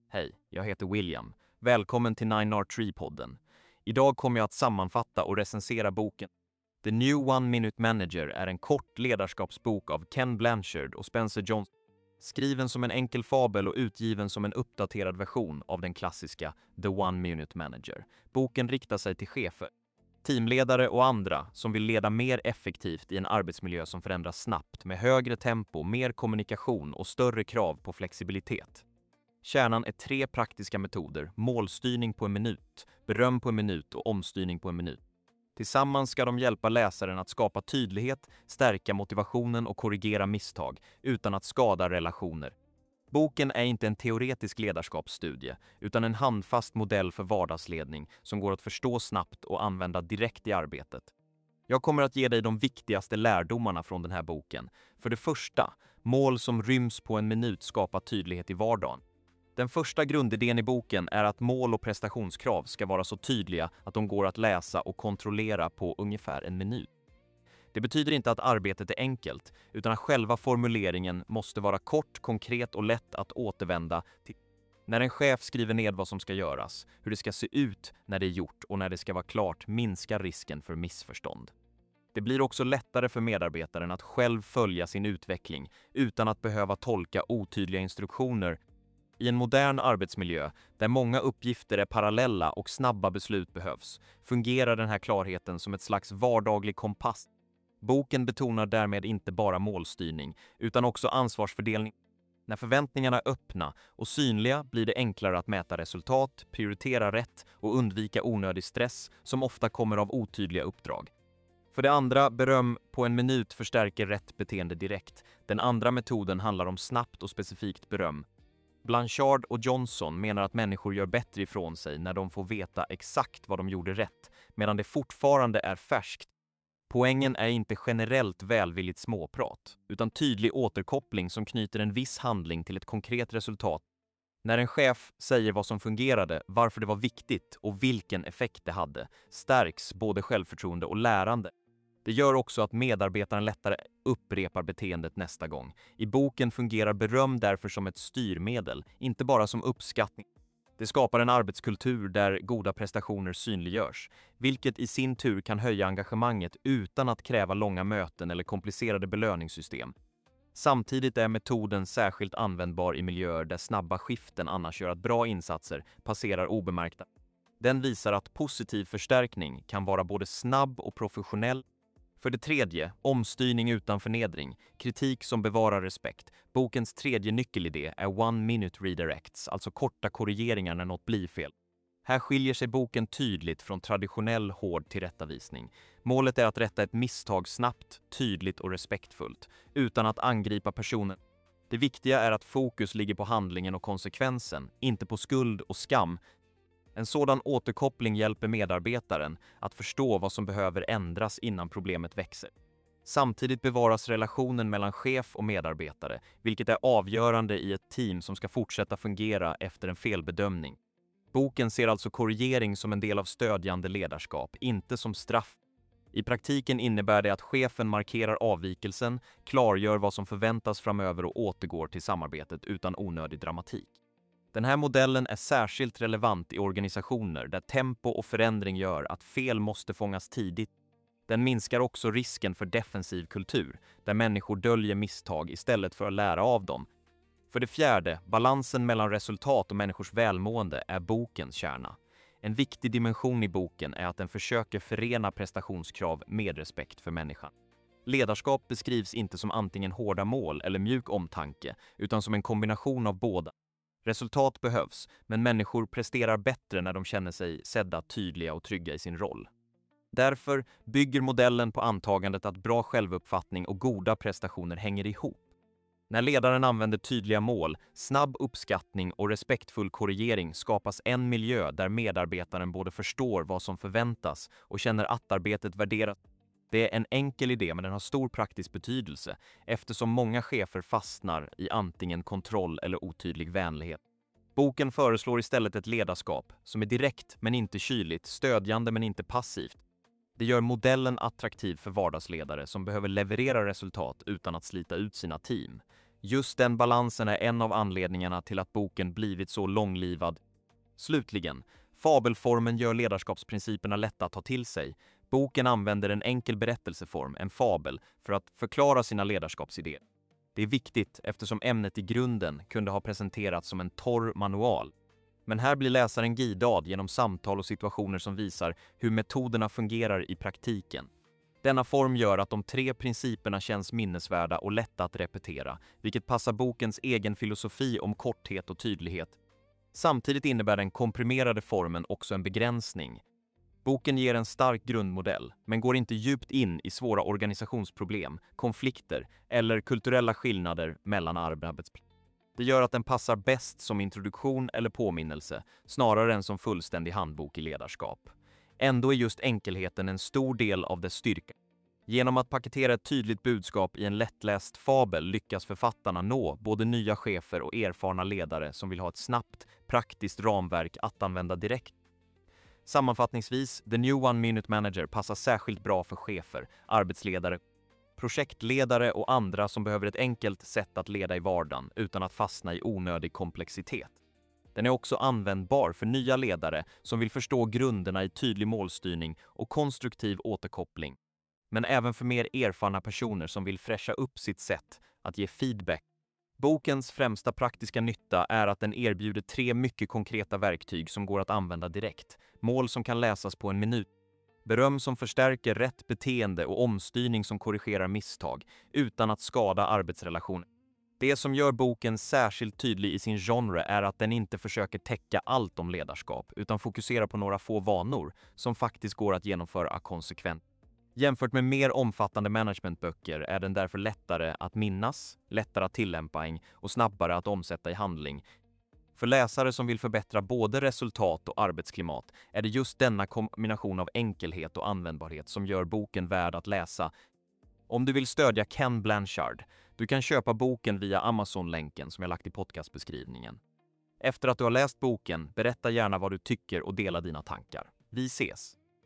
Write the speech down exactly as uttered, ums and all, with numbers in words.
Hej, jag heter William. Välkommen till nine R tre-podden. Idag kommer jag att sammanfatta och recensera boken. The New One Minute Manager är en kort ledarskapsbok av Ken Blanchard och Spencer Johnson. Skriven som en enkel fabel och utgiven som en uppdaterad version av den klassiska The One Minute Manager. Boken riktar sig till chefer, teamledare och andra som vill leda mer effektivt i en arbetsmiljö som förändras snabbt med högre tempo, mer kommunikation och större krav på flexibilitet. Kärnan är tre praktiska metoder: målstyrning på en minut, beröm på en minut och omstyrning på en minut. Tillsammans ska de hjälpa läsaren att skapa tydlighet, stärka motivationen och korrigera misstag utan att skada relationer. Boken är inte en teoretisk ledarskapsstudie utan en handfast modell för vardagsledning som går att förstå snabbt och använda direkt i arbetet. Jag kommer att ge dig de viktigaste lärdomarna från den här boken. För det första, mål som ryms på en minut skapar tydlighet i vardagen. Den första grundidén i boken är att mål och prestationskrav ska vara så tydliga att de går att läsa och kontrollera på ungefär en minut. Det betyder inte att arbetet är enkelt, utan att själva formuleringen måste vara kort, konkret och lätt att återvända till. När en chef skriver ned vad som ska göras, hur det ska se ut när det är gjort och när det ska vara klart, minskar risken för missförstånd. Det blir också lättare för medarbetaren att själv följa sin utveckling utan att behöva tolka otydliga instruktioner. I en modern arbetsmiljö, där många uppgifter är parallella och snabba beslut behövs, fungerar den här klarheten som ett slags vardaglig kompass. Boken betonar därmed inte bara målstyrning, utan också ansvarsfördelning. När förväntningarna är öppna och synliga blir det enklare att mäta resultat, prioritera rätt och undvika onödig stress som ofta kommer av otydliga uppdrag. För det andra, beröm på en minut förstärker rätt beteende direkt. Den andra metoden handlar om snabbt och specifikt beröm. Blanchard och Johnson menar att människor gör bättre ifrån sig när de får veta exakt vad de gjorde rätt, medan det fortfarande är färskt. Poängen är inte generellt välvilligt småprat, utan tydlig återkoppling som knyter en viss handling till ett konkret resultat. När en chef säger vad som fungerade, varför det var viktigt och vilken effekt det hade, stärks både självförtroende och lärande. Det gör också att medarbetaren lättare upprepar beteendet nästa gång. I boken fungerar beröm därför som ett styrmedel, inte bara som uppskattning. Det skapar en arbetskultur där goda prestationer synliggörs, vilket i sin tur kan höja engagemanget utan att kräva långa möten eller komplicerade belöningssystem. Samtidigt är metoden särskilt användbar i miljöer där snabba skiften annars gör att bra insatser passerar obemärkta. Den visar att positiv förstärkning kan vara både snabb och professionell. För det tredje, omstyrning utan förnedring, kritik som bevarar respekt. Bokens tredje nyckelidé är one minute redirects, alltså korta korrigeringar när något blir fel. Här skiljer sig boken tydligt från traditionell hård tillrättavisning. Målet är att rätta ett misstag snabbt, tydligt och respektfullt, utan att angripa personen. Det viktiga är att fokus ligger på handlingen och konsekvensen, inte på skuld och skam. En sådan återkoppling hjälper medarbetaren att förstå vad som behöver ändras innan problemet växer. Samtidigt bevaras relationen mellan chef och medarbetare, vilket är avgörande i ett team som ska fortsätta fungera efter en felbedömning. Boken ser alltså korrigering som en del av stödjande ledarskap, inte som straff. I praktiken innebär det att chefen markerar avvikelsen, klargör vad som förväntas framöver och återgår till samarbetet utan onödig dramatik. Den här modellen är särskilt relevant i organisationer där tempo och förändring gör att fel måste fångas tidigt. Den minskar också risken för defensiv kultur, där människor döljer misstag istället för att lära av dem. För det fjärde, balansen mellan resultat och människors välmående är bokens kärna. En viktig dimension i boken är att den försöker förena prestationskrav med respekt för människan. Ledarskap beskrivs inte som antingen hårda mål eller mjuk omtanke, utan som en kombination av båda. Resultat behövs, men människor presterar bättre när de känner sig sedda, tydliga och trygga i sin roll. Därför bygger modellen på antagandet att bra självuppfattning och goda prestationer hänger ihop. När ledaren använder tydliga mål, snabb uppskattning och respektfull korrigering skapas en miljö där medarbetaren både förstår vad som förväntas och känner att arbetet värderas. Det är en enkel idé, men den har stor praktisk betydelse eftersom många chefer fastnar i antingen kontroll eller otydlig vänlighet. Boken föreslår istället ett ledarskap som är direkt men inte kyligt, stödjande men inte passivt. Det gör modellen attraktiv för vardagsledare som behöver leverera resultat utan att slita ut sina team. Just den balansen är en av anledningarna till att boken blivit så långlivad. Slutligen, fabelformen gör ledarskapsprinciperna lätta att ta till sig. Boken använder en enkel berättelseform, en fabel, för att förklara sina ledarskapsidéer. Det är viktigt eftersom ämnet i grunden kunde ha presenterats som en torr manual. Men här blir läsaren guidad genom samtal och situationer som visar hur metoderna fungerar i praktiken. Denna form gör att de tre principerna känns minnesvärda och lätta att repetera, vilket passar bokens egen filosofi om korthet och tydlighet. Samtidigt innebär den komprimerade formen också en begränsning. Boken ger en stark grundmodell, men går inte djupt in i svåra organisationsproblem, konflikter eller kulturella skillnader mellan arbetsplatser. Det gör att den passar bäst som introduktion eller påminnelse, snarare än som fullständig handbok i ledarskap. Ändå är just enkelheten en stor del av dess styrka. Genom att paketera ett tydligt budskap i en lättläst fabel lyckas författarna nå både nya chefer och erfarna ledare som vill ha ett snabbt, praktiskt ramverk att använda direkt. Sammanfattningsvis, The New One Minute Manager passar särskilt bra för chefer, arbetsledare, projektledare och andra som behöver ett enkelt sätt att leda i vardagen utan att fastna i onödig komplexitet. Den är också användbar för nya ledare som vill förstå grunderna i tydlig målstyrning och konstruktiv återkoppling. Men även för mer erfarna personer som vill fräscha upp sitt sätt att ge feedback. Bokens främsta praktiska nytta är att den erbjuder tre mycket konkreta verktyg som går att använda direkt. Mål som kan läsas på en minut. Beröm som förstärker rätt beteende och omstyrning som korrigerar misstag utan att skada arbetsrelationer. Det som gör boken särskilt tydlig i sin genre är att den inte försöker täcka allt om ledarskap utan fokuserar på några få vanor som faktiskt går att genomföra konsekvent. Jämfört med mer omfattande managementböcker är den därför lättare att minnas, lättare att tillämpa och snabbare att omsätta i handling. För läsare som vill förbättra både resultat och arbetsklimat är det just denna kombination av enkelhet och användbarhet som gör boken värd att läsa. Om du vill stödja Ken Blanchard, du kan köpa boken via Amazon-länken som jag lagt i podcastbeskrivningen. Efter att du har läst boken, berätta gärna vad du tycker och dela dina tankar. Vi ses!